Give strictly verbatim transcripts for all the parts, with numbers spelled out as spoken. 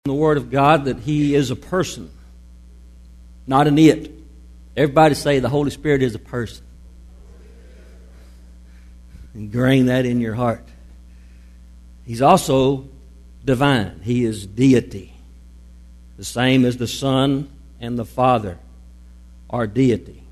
the Word of God that He is a person, not an it. Everybody say the Holy Spirit is a person. Ingrain that in your heart. He's also divine. He is deity. The same as the Son and the Father are deity.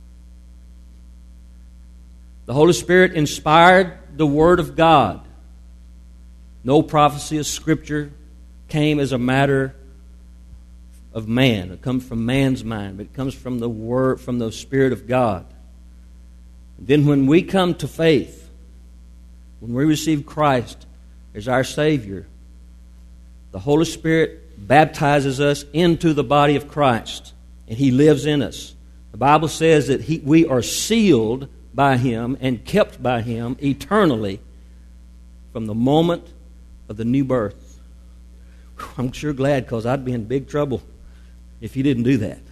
The Holy Spirit inspired the Word of God. No prophecy of Scripture came as a matter of man. It comes from man's mind, but it comes from the Word, from the Spirit of God. Then when we come to faith, when we receive Christ as our Savior, the Holy Spirit baptizes us into the body of Christ, and He lives in us. The Bible says that he, we are sealed by Him and kept by Him eternally from the moment of the new birth. I'm sure glad, because I'd be in big trouble if He didn't do that.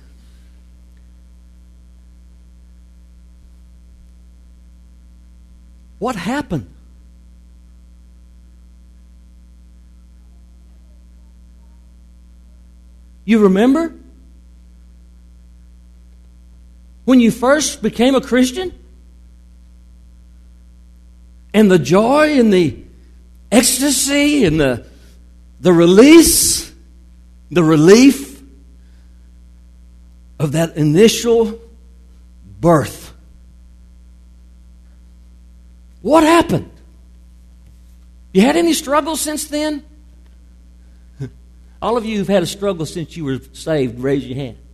What happened? You remember? When you first became a Christian? And the joy and the ecstasy and the The release, the relief of that initial birth. What happened? You had any struggles since then? All of you who've had a struggle since you were saved, raise your hand.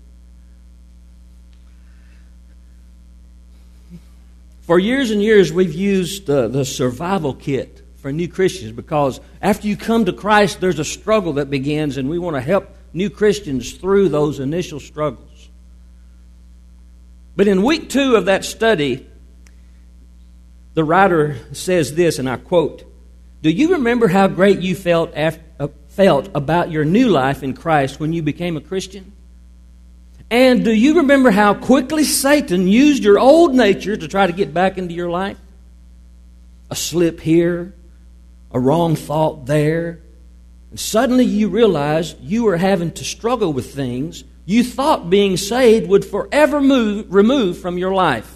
For years and years, we've used uh, the survival kit for new Christians, because after you come to Christ, there's a struggle that begins, and we want to help new Christians through those initial struggles. But in week two of that study, the writer says this, and I quote, "Do you remember how great you felt after, uh, felt about your new life in Christ when you became a Christian? And do you remember how quickly Satan used your old nature to try to get back into your life? A slip here, a wrong thought there, and suddenly you realized you were having to struggle with things you thought being saved would forever move, remove from your life.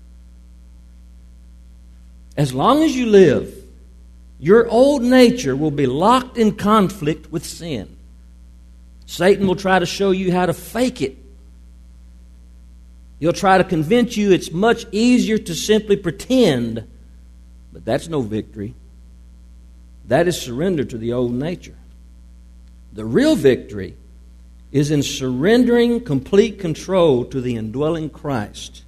As long as you live, your old nature will be locked in conflict with sin. Satan will try to show you how to fake it. He'll try to convince you it's much easier to simply pretend, but that's no victory. That is surrender to the old nature. The real victory is in surrendering complete control to the indwelling Christ."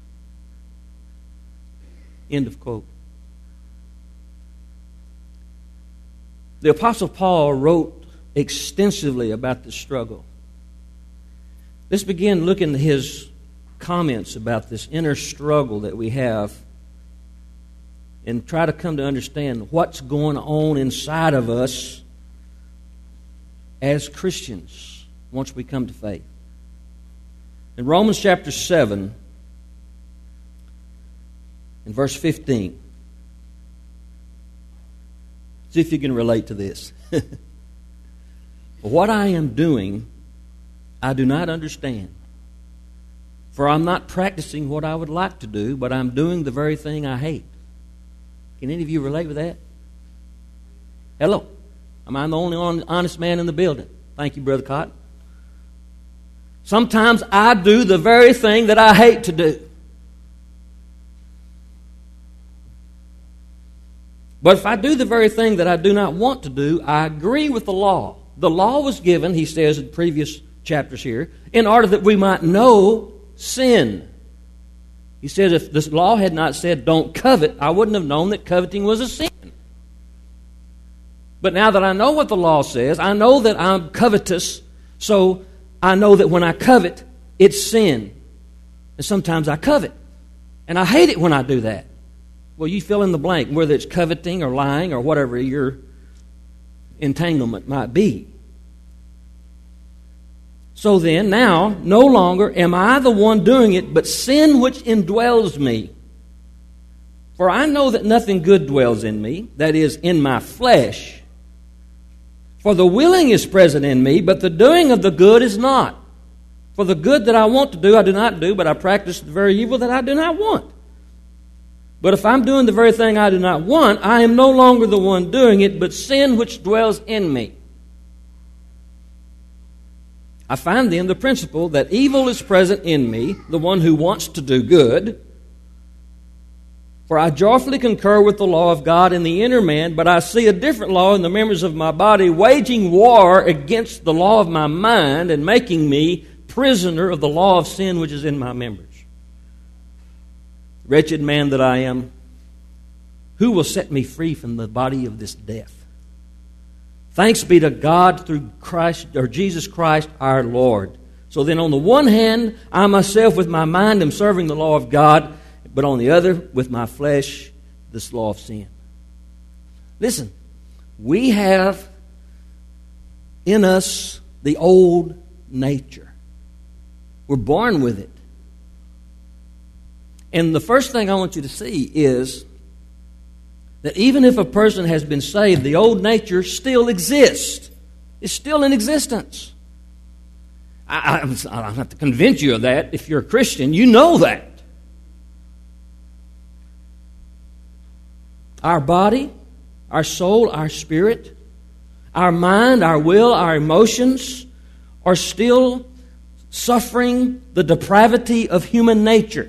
End of quote. The Apostle Paul wrote extensively about this struggle. Let's begin looking at his comments about this inner struggle that we have, and try to come to understand what's going on inside of us as Christians once we come to faith. In Romans chapter seven, in verse fifteen, see if you can relate to this. "What I am doing, I do not understand. For I'm not practicing what I would like to do, but I'm doing the very thing I hate." Can any of you relate with that? Hello. Am I the only honest man in the building? Thank you, Brother Cotton. Sometimes I do the very thing that I hate to do. But if I do the very thing that I do not want to do, I agree with the law. The law was given, he says in previous chapters here, in order that we might know sin. He says if this law had not said don't covet, I wouldn't have known that coveting was a sin. But now that I know what the law says, I know that I'm covetous, so I know that when I covet, it's sin. And sometimes I covet. And I hate it when I do that. Well, you fill in the blank, whether it's coveting or lying or whatever your entanglement might be. So then, now, no longer am I the one doing it, but sin which indwells me. For I know that nothing good dwells in me, that is, in my flesh. For the willing is present in me, but the doing of the good is not. For the good that I want to do, I do not do, but I practice the very evil that I do not want. But if I'm doing the very thing I do not want, I am no longer the one doing it, but sin which dwells in me. I find then the principle that evil is present in me, the one who wants to do good. For I joyfully concur with the law of God in the inner man, but I see a different law in the members of my body, waging war against the law of my mind and making me prisoner of the law of sin which is in my members. Wretched man that I am, who will set me free from the body of this death? Thanks be to God through Christ or Jesus Christ our Lord. So then on the one hand, I myself with my mind am serving the law of God, but on the other, with my flesh, this law of sin. Listen, we have in us the old nature. We're born with it. And the first thing I want you to see is that even if a person has been saved, the old nature still exists. It's still in existence. I, I, I don't have to convince you of that. If you're a Christian, you know that. Our body, our soul, our spirit, our mind, our will, our emotions are still suffering the depravity of human nature.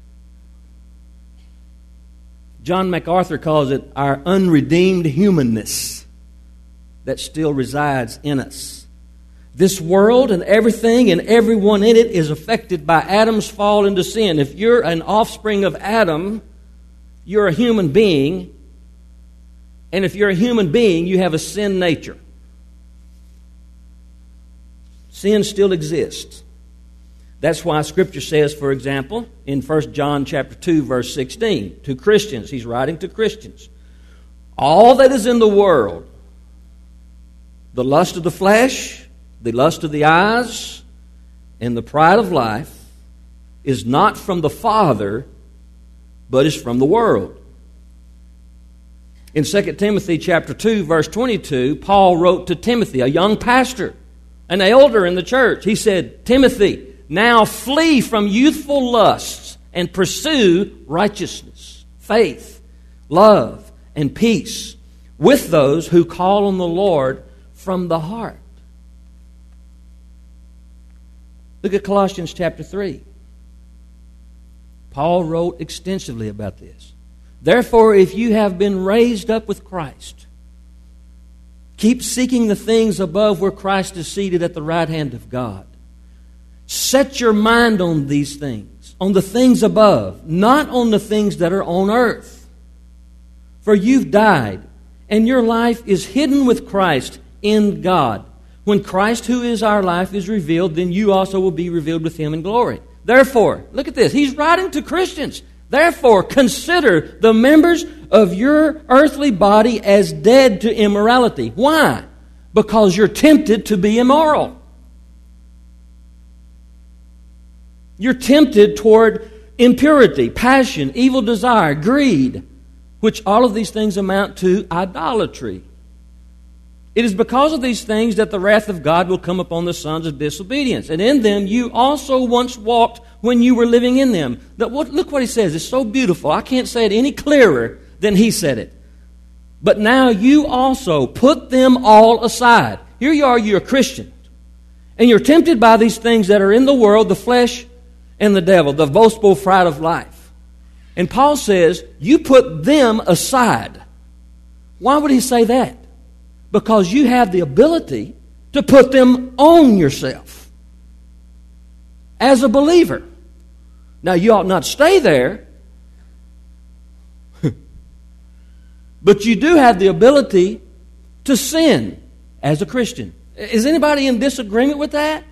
John MacArthur calls it our unredeemed humanness that still resides in us. This world and everything and everyone in it is affected by Adam's fall into sin. If you're an offspring of Adam, you're a human being. And if you're a human being, you have a sin nature. Sin still exists. That's why Scripture says, for example, in First John chapter two, verse sixteen, to Christians, he's writing to Christians, all that is in the world, the lust of the flesh, the lust of the eyes, and the pride of life, is not from the Father, but is from the world. In Second Timothy chapter two, verse twenty-two, Paul wrote to Timothy, a young pastor, an elder in the church. He said, Timothy, now flee from youthful lusts and pursue righteousness, faith, love, and peace with those who call on the Lord from the heart. Look at Colossians chapter three. Paul wrote extensively about this. Therefore, if you have been raised up with Christ, keep seeking the things above where Christ is seated at the right hand of God. Set your mind on these things, on the things above, not on the things that are on earth. For you've died, and your life is hidden with Christ in God. When Christ, who is our life, is revealed, then you also will be revealed with Him in glory. Therefore, look at this. He's writing to Christians. Therefore, consider the members of your earthly body as dead to immorality. Why? Because you're tempted to be immoral. You're tempted toward impurity, passion, evil desire, greed, which all of these things amount to idolatry. It is because of these things that the wrath of God will come upon the sons of disobedience. And in them you also once walked when you were living in them. Look what he says. It's so beautiful. I can't say it any clearer than he said it. But now you also put them all aside. Here you are, you're a Christian. And you're tempted by these things that are in the world, the flesh and the devil, the boastful pride of life. And Paul says, you put them aside. Why would he say that? Because you have the ability to put them on yourself as a believer. Now, you ought not stay there, but you do have the ability to sin as a Christian. Is anybody in disagreement with that?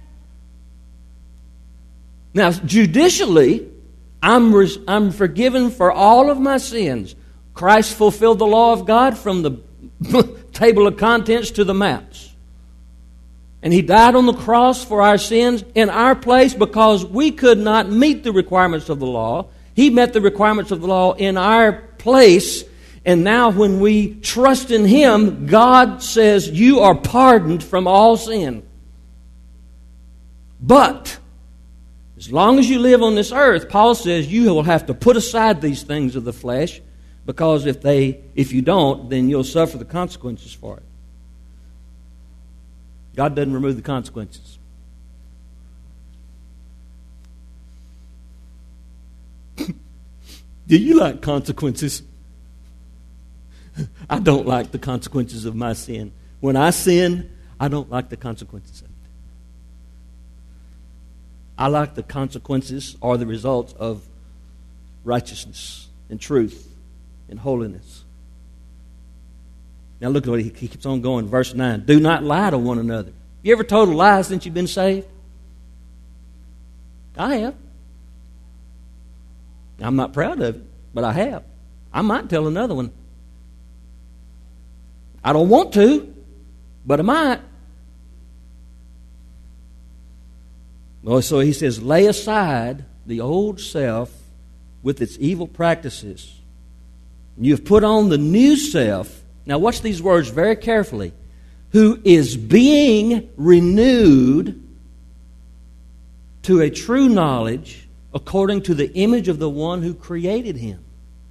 Now, judicially, I'm, res- I'm forgiven for all of my sins. Christ fulfilled the law of God from the table of contents to the maps. And He died on the cross for our sins in our place because we could not meet the requirements of the law. He met the requirements of the law in our place. And now when we trust in Him, God says, you are pardoned from all sin. But as long as you live on this earth, Paul says you will have to put aside these things of the flesh, because if they, if you don't, then you'll suffer the consequences for it. God doesn't remove the consequences. Do you like consequences? I don't like the consequences of my sin. When I sin, I don't like the consequences of it. I like the consequences or the results of righteousness and truth and holiness. Now look at what he, he keeps on going. Verse nine. Do not lie to one another. You ever told a lie since you've been saved? I have. I'm not proud of it, but I have. I might tell another one. I don't want to, but I might. Well, so he says, lay aside the old self with its evil practices. You have put on the new self. Now watch these words very carefully. Who is being renewed to a true knowledge according to the image of the one who created him.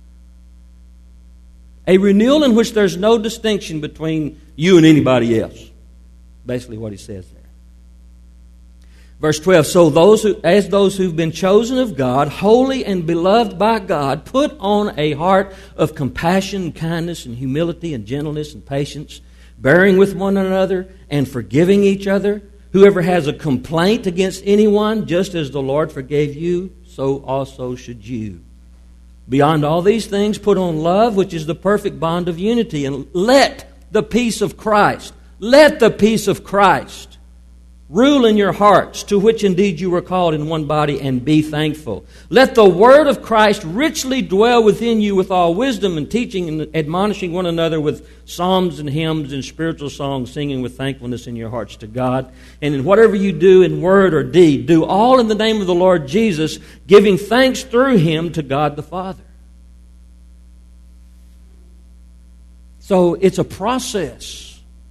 A renewal in which there's no distinction between you and anybody else. Basically what he says there. Verse twelve, so those who, as those who've been chosen of God, holy and beloved by God, put on a heart of compassion, kindness, and humility, and gentleness, and patience, bearing with one another, and forgiving each other. Whoever has a complaint against anyone, just as the Lord forgave you, so also should you. Beyond all these things, put on love, which is the perfect bond of unity, and let the peace of Christ, let the peace of Christ rule in your hearts, to which indeed you were called in one body, and be thankful. Let the word of Christ richly dwell within you with all wisdom and teaching and admonishing one another with psalms and hymns and spiritual songs, singing with thankfulness in your hearts to God. And in whatever you do in word or deed, do all in the name of the Lord Jesus, giving thanks through Him to God the Father. So it's a process.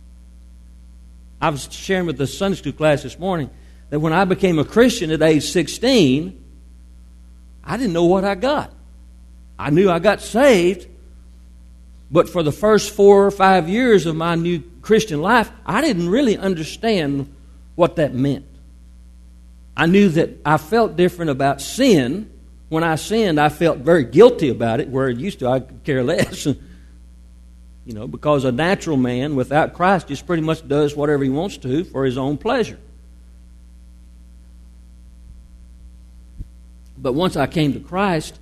I was sharing with the Sunday school class this morning that when I became a Christian at age sixteen, I didn't know what I got. I knew I got saved, but for the first four or five years of my new Christian life, I didn't really understand what that meant. I knew that I felt different about sin. When I sinned, I felt very guilty about it, where it used to I could care less. You know, because a natural man without Christ just pretty much does whatever he wants to for his own pleasure. But once I came to Christ,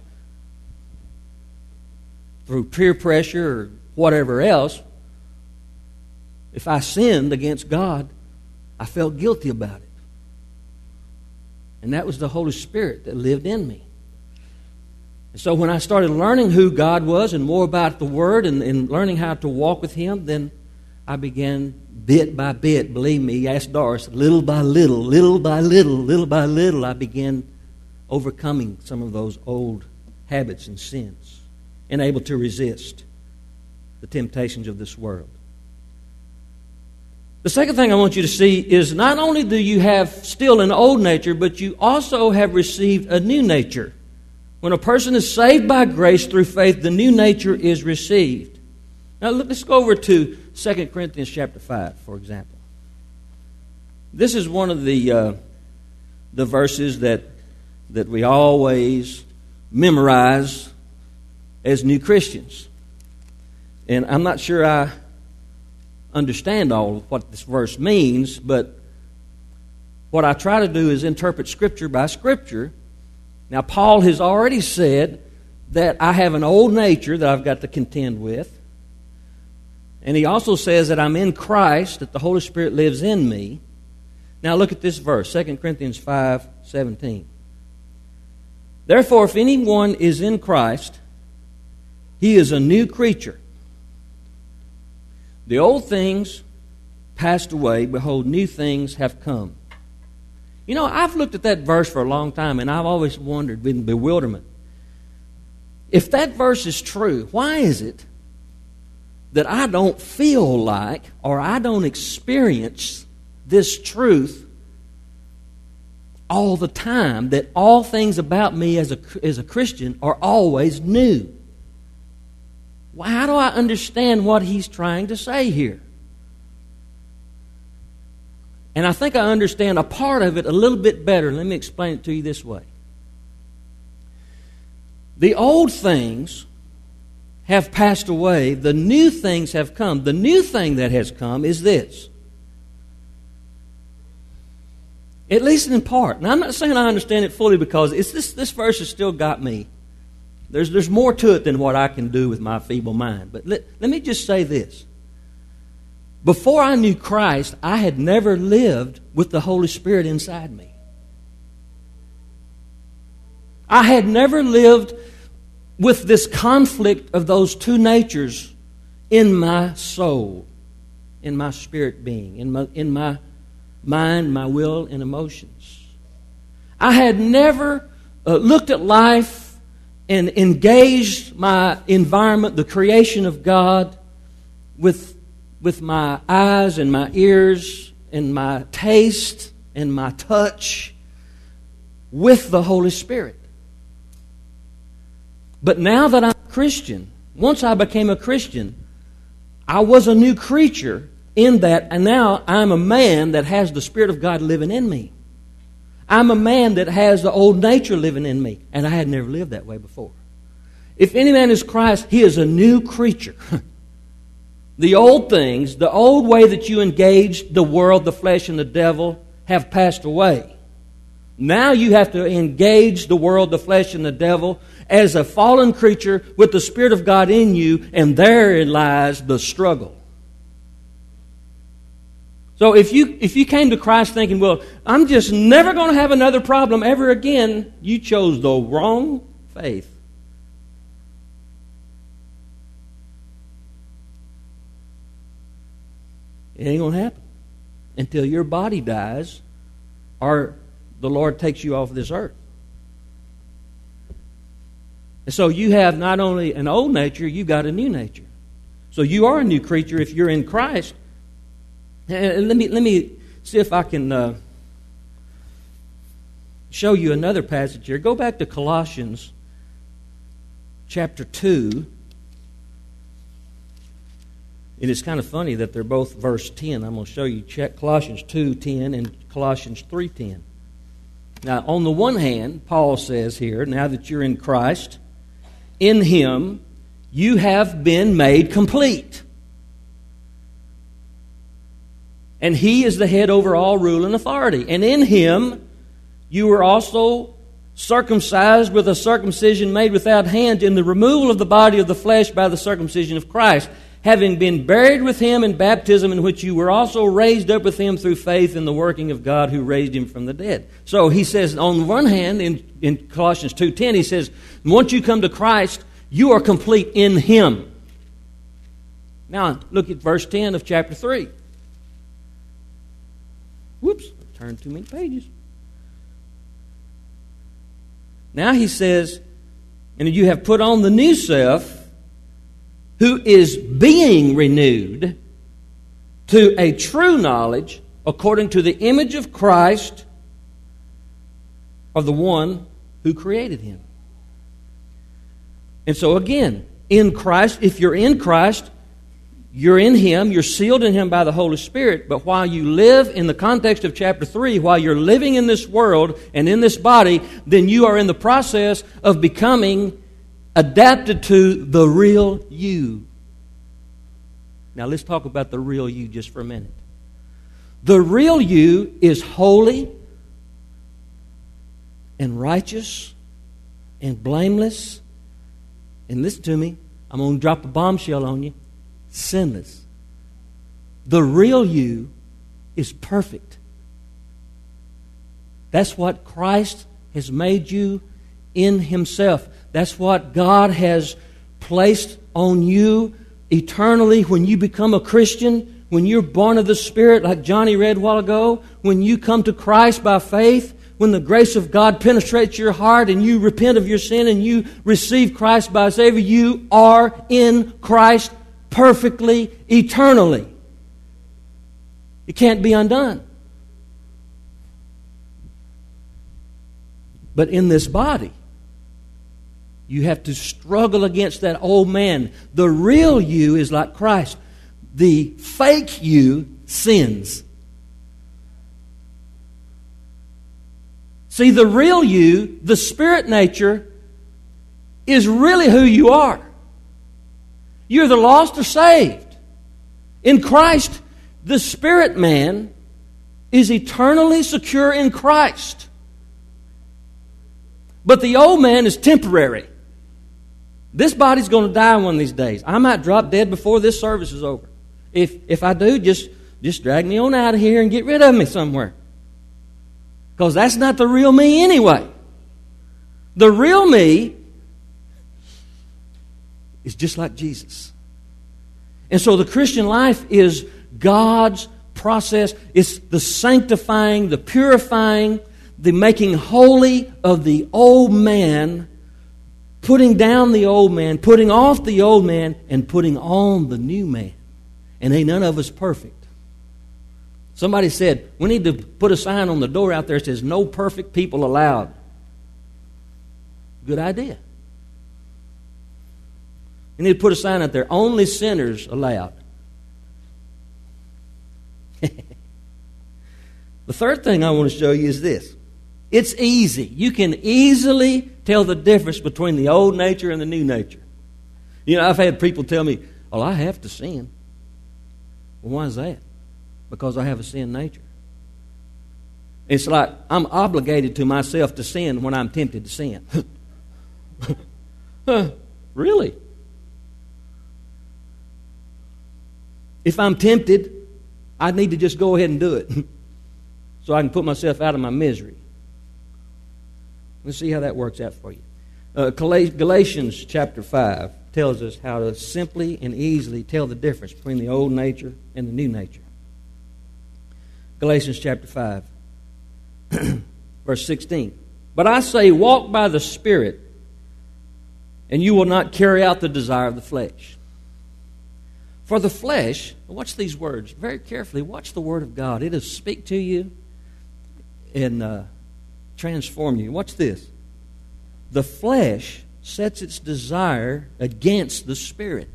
through peer pressure or whatever else, if I sinned against God, I felt guilty about it. And that was the Holy Spirit that lived in me. So when I started learning who God was and more about the Word and, and learning how to walk with Him, then I began bit by bit, believe me, ask Doris, little by little, little by little, little by little, I began overcoming some of those old habits and sins and able to resist the temptations of this world. The second thing I want you to see is not only do you have still an old nature, but you also have received a new nature. When a person is saved by grace through faith, the new nature is received. Now let's go over to Second Corinthians chapter five, for example. This is one of the uh, the verses that that we always memorize as new Christians. And I'm not sure I understand all of what this verse means, but what I try to do is interpret Scripture by Scripture. Now, Paul has already said that I have an old nature that I've got to contend with. And he also says that I'm in Christ, that the Holy Spirit lives in me. Now, look at this verse, Second Corinthians five seventeen. Therefore, if anyone is in Christ, he is a new creature. The old things passed away, behold, new things have come. You know, I've looked at that verse for a long time, and I've always wondered, in bewilderment, if that verse is true, why is it that I don't feel like or I don't experience this truth all the time, that all things about me as a, as a Christian are always new. Well, how do I understand what he's trying to say here? And I think I understand a part of it a little bit better. Let me explain it to you this way. The old things have passed away. The new things have come. The new thing that has come is this. At least in part. Now, I'm not saying I understand it fully, because it's this, this verse has still got me. There's, there's more to it than what I can do with my feeble mind. But let, let me just say this. Before I knew Christ, I had never lived with the Holy Spirit inside me. I had never lived with this conflict of those two natures in my soul, in my spirit being, in my, in my mind, my will, and emotions. I had never uh, looked at life and engaged my environment, the creation of God, with, with my eyes and my ears and my taste and my touch with the Holy Spirit. But now that I'm a Christian, once I became a Christian, I was a new creature in that, and now I'm a man that has the Spirit of God living in me. I'm a man that has the old nature living in me, and I had never lived that way before. If any man is Christ, he is a new creature. The old things, the old way that you engaged the world, the flesh, and the devil have passed away. Now you have to engage the world, the flesh, and the devil as a fallen creature with the Spirit of God in you, and therein lies the struggle. So if you if you came to Christ thinking, well, I'm just never going to have another problem ever again, you chose the wrong faith. It ain't going to happen until your body dies or the Lord takes you off this earth. And so you have not only an old nature, you've got a new nature. So you are a new creature if you're in Christ. And let me let me see if I can uh, show you another passage here. Go back to Colossians chapter two. It is kind of funny that they're both verse ten. I'm going to show you check Colossians two ten and Colossians three ten. Now, on the one hand, Paul says here, now that you're in Christ, in Him you have been made complete. And He is the head over all rule and authority. And in Him you were also circumcised with a circumcision made without hands, in the removal of the body of the flesh by the circumcision of Christ, having been buried with Him in baptism, in which you were also raised up with Him through faith in the working of God who raised Him from the dead. So he says, on the one hand, in, in Colossians two ten, he says, once you come to Christ, you are complete in Him. Now, look at verse ten of chapter three. Whoops, I turned too many pages. Now he says, and you have put on the new self, who is being renewed to a true knowledge according to the image of Christ, of the one who created him. And so again, in Christ, if you're in Christ, you're in Him, you're sealed in Him by the Holy Spirit, but while you live in the context of chapter three, while you're living in this world and in this body, then you are in the process of becoming adapted to the real you. Now let's talk about the real you just for a minute. The real you is holy and righteous and blameless. And listen to me, I'm going to drop a bombshell on you. Sinless. The real you is perfect. That's what Christ has made you in Himself. That's what God has placed on you eternally when you become a Christian, when you're born of the Spirit, like Johnny read a while ago, when you come to Christ by faith, when the grace of God penetrates your heart and you repent of your sin and you receive Christ by Savior, you are in Christ perfectly, eternally. It can't be undone. But in this body, you have to struggle against that old man. The real you is like Christ. The fake you sins. See, the real you, the spirit nature, is really who you are. You're either lost or saved. In Christ, the spirit man is eternally secure in Christ. But the old man is temporary. This body's going to die one of these days. I might drop dead before this service is over. If if I do, just, just drag me on out of here and get rid of me somewhere. Because that's not the real me anyway. The real me is just like Jesus. And so the Christian life is God's process. It's the sanctifying, the purifying, the making holy of the old man, putting down the old man, putting off the old man, and putting on the new man. And ain't none of us perfect. Somebody said, we need to put a sign on the door out there that says, no perfect people allowed. Good idea. We need to put a sign out there, only sinners allowed. The third thing I want to show you is this. It's easy. You can easily tell the difference between the old nature and the new nature. You know, I've had people tell me, well, I have to sin. Well, why is that? Because I have a sin nature. It's like I'm obligated to myself to sin when I'm tempted to sin. Huh, really? If I'm tempted, I need to just go ahead and do it so I can put myself out of my misery. Let's see how that works out for you. Uh, Galatians chapter five tells us how to simply and easily tell the difference between the old nature and the new nature. Galatians chapter five, verse sixteen. But I say, walk by the Spirit, and you will not carry out the desire of the flesh. For the flesh, watch these words very carefully. Watch the Word of God. It'll speak to you and uh, transform you. Watch this. The flesh sets its desire against the Spirit.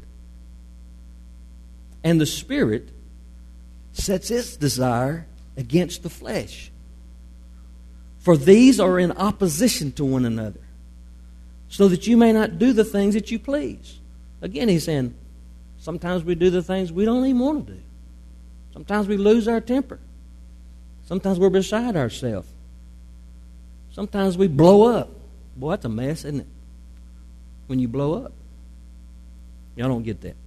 And the Spirit sets its desire against the flesh. For these are in opposition to one another, so that you may not do the things that you please. Again, he's saying, sometimes we do the things we don't even want to do. Sometimes we lose our temper. Sometimes we're beside ourselves. Sometimes we blow up. Boy, that's a mess, isn't it? When you blow up. Y'all don't get that.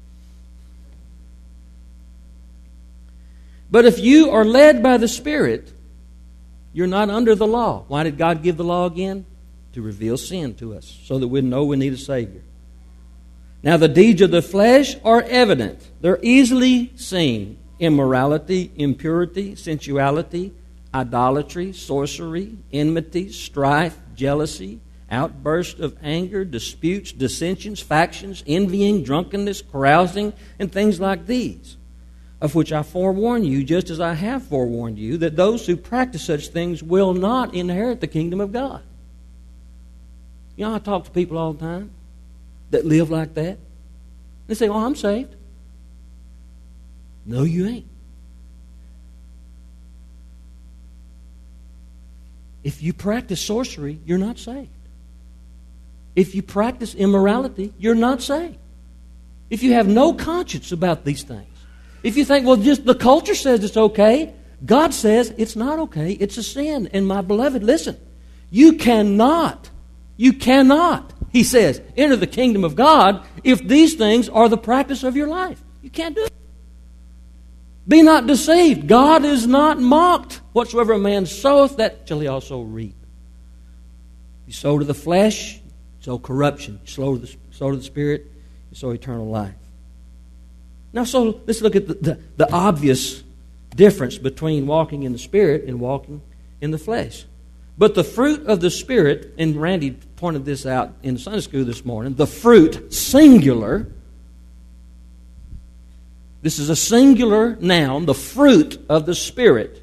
But if you are led by the Spirit, you're not under the law. Why did God give the law again? To reveal sin to us, so that we know we need a Savior. Now the deeds of the flesh are evident. They're easily seen. Immorality, impurity, sensuality, idolatry, sorcery, enmity, strife, jealousy, outbursts of anger, disputes, dissensions, factions, envying, drunkenness, carousing, and things like these, of which I forewarn you, just as I have forewarned you, that those who practice such things will not inherit the kingdom of God. You know, I talk to people all the time that live like that. They say, oh, I'm saved. No, you ain't. If you practice sorcery, you're not saved. If you practice immorality, you're not saved. If you have no conscience about these things, if you think, well, just the culture says it's okay, God says it's not okay, it's a sin. And my beloved, listen, you cannot, you cannot, he says, enter the kingdom of God if these things are the practice of your life. You can't do it. Be not deceived. God is not mocked. Whatsoever a man soweth, that shall he also reap. You sow to the flesh, you sow corruption. You sow to the, sow to the Spirit, you sow eternal life. Now, so let's look at the, the, the obvious difference between walking in the Spirit and walking in the flesh. But the fruit of the Spirit, and Randy pointed this out in Sunday school this morning, the fruit, singular, This is a singular noun, the fruit of the Spirit.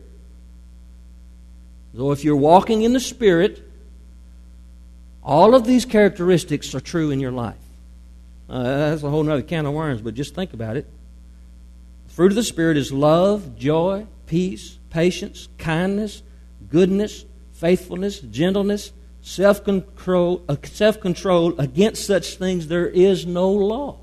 So if you're walking in the Spirit, all of these characteristics are true in your life. Uh, that's a whole other can of worms, but just think about it. The fruit of the Spirit is love, joy, peace, patience, kindness, goodness, faithfulness, gentleness, self-control. Uh, self-control. Against such things there is no law.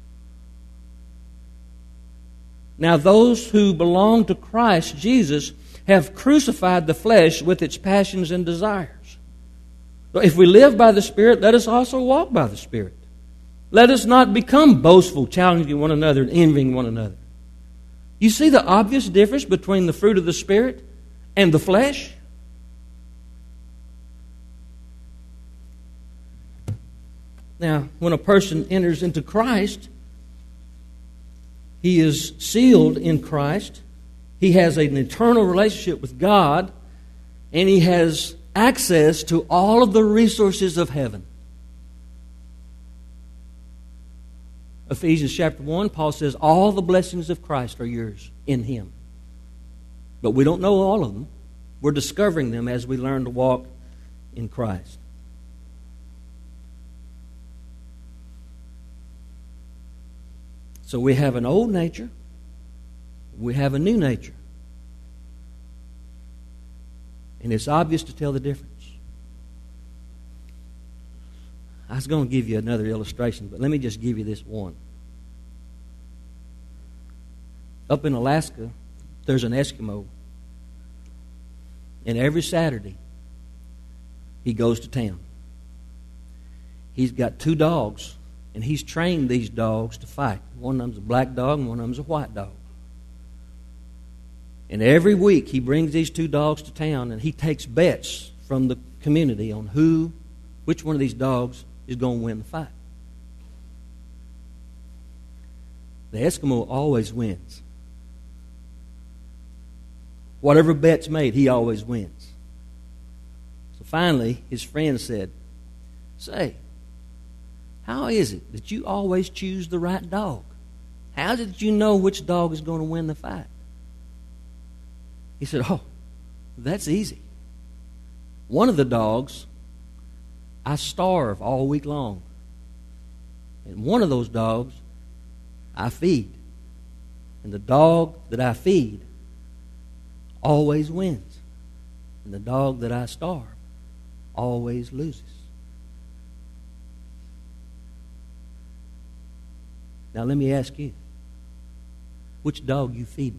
Now those who belong to Christ Jesus have crucified the flesh with its passions and desires. So if we live by the Spirit, let us also walk by the Spirit. Let us not become boastful, challenging one another, and envying one another. You see the obvious difference between the fruit of the Spirit and the flesh? Now, when a person enters into Christ, he is sealed in Christ. He has an eternal relationship with God, and he has access to all of the resources of heaven. Ephesians chapter one, Paul says, all the blessings of Christ are yours in Him. But we don't know all of them. We're discovering them as we learn to walk in Christ. So we have an old nature. We have a new nature. And it's obvious to tell the difference. I was going to give you another illustration, but let me just give you this one. Up in Alaska, there's an Eskimo. And every Saturday, he goes to town. He's got two dogs, and he's trained these dogs to fight. One of them's a black dog, and one of them's a white dog. And every week, he brings these two dogs to town, and he takes bets from the community on who, which one of these dogs is going to win the fight. The Eskimo always wins. Whatever bet's made, he always wins. So finally, his friend said, "Say, how is it that you always choose the right dog? How did you know which dog is going to win the fight?" He said, "Oh, that's easy. One of the dogs I starve all week long. And one of those dogs I feed. And the dog that I feed always wins. And the dog that I starve always loses." Now let me ask you, which dog you feeding?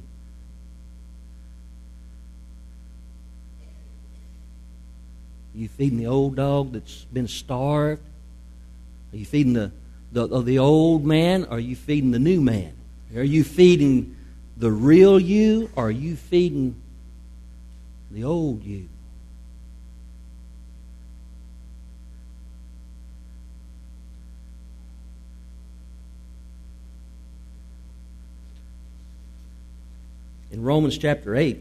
Are you feeding the old dog that's been starved? Are you feeding the, the, the old man, or are you feeding the new man? Are you feeding the real you, or are you feeding the old you? In Romans chapter eight,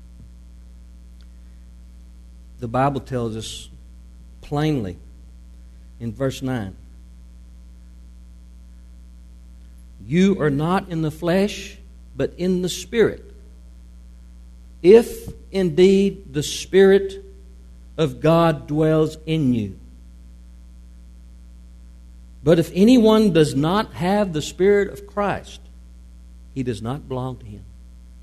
the Bible tells us plainly in verse nine, "You are not in the flesh, but in the Spirit, if indeed the Spirit of God dwells in you. But if anyone does not have the Spirit of Christ, he does not belong to Him."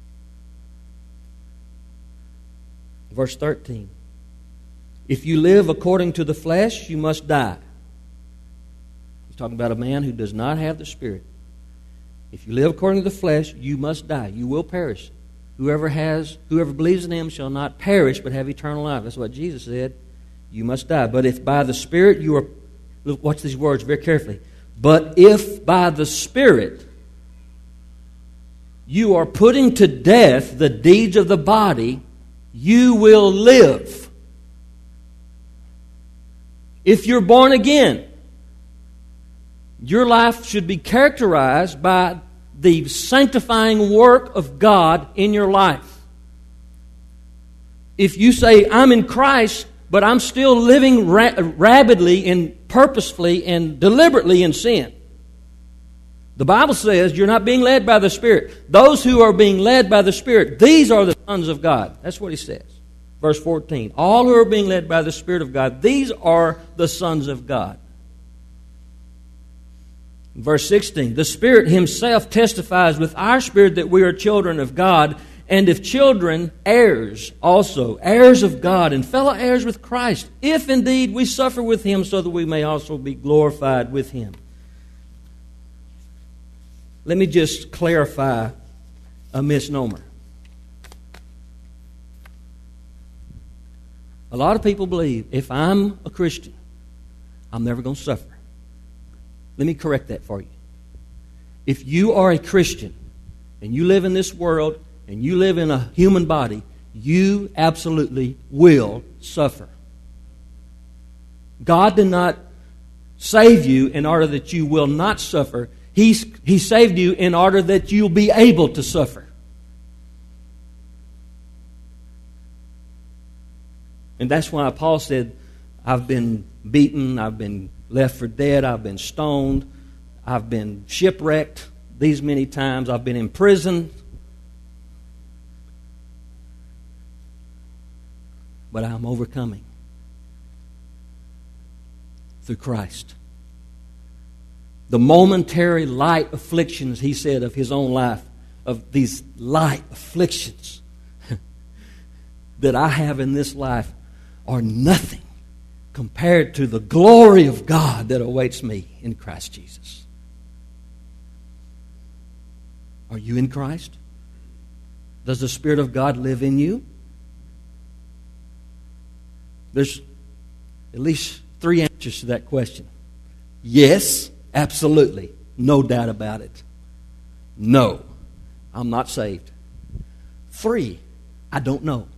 Verse thirteen, "If you live according to the flesh, you must die." He's talking about a man who does not have the Spirit. If you live according to the flesh, you must die. You will perish. Whoever has, whoever believes in Him shall not perish, but have eternal life. That's what Jesus said. You must die. But if by the Spirit you are, watch these words very carefully. But if by the Spirit you are putting to death the deeds of the body, you will live. If you're born again, your life should be characterized by the sanctifying work of God in your life. If you say, "I'm in Christ, but I'm still living ra- rabidly and purposefully and deliberately in sin," The Bible says you're not being led by the Spirit. Those who are being led by the Spirit, these are the sons of God. That's what he says. Verse fourteen. All who are being led by the Spirit of God, these are the sons of God. Verse sixteen. The Spirit Himself testifies with our spirit that we are children of God, and if children, heirs also, heirs of God, and fellow heirs with Christ, if indeed we suffer with Him, so that we may also be glorified with Him. Let me just clarify a misnomer. A lot of people believe if I'm a Christian, I'm never going to suffer. Let me correct that for you. If you are a Christian and you live in this world and you live in a human body, you absolutely will suffer. God did not save you in order that you will not suffer. He's, he saved you in order that you'll be able to suffer. And that's why Paul said, I've been beaten, I've been left for dead, I've been stoned, I've been shipwrecked these many times, I've been in prison. But I'm overcoming through Christ. The momentary light afflictions, he said, of his own life, of these light afflictions that I have in this life are nothing compared to the glory of God that awaits me in Christ Jesus. Are you in Christ? Does the Spirit of God live in you? There's at least three answers to that question. Yes, absolutely. No doubt about it. No, I'm not saved. Three, I don't know.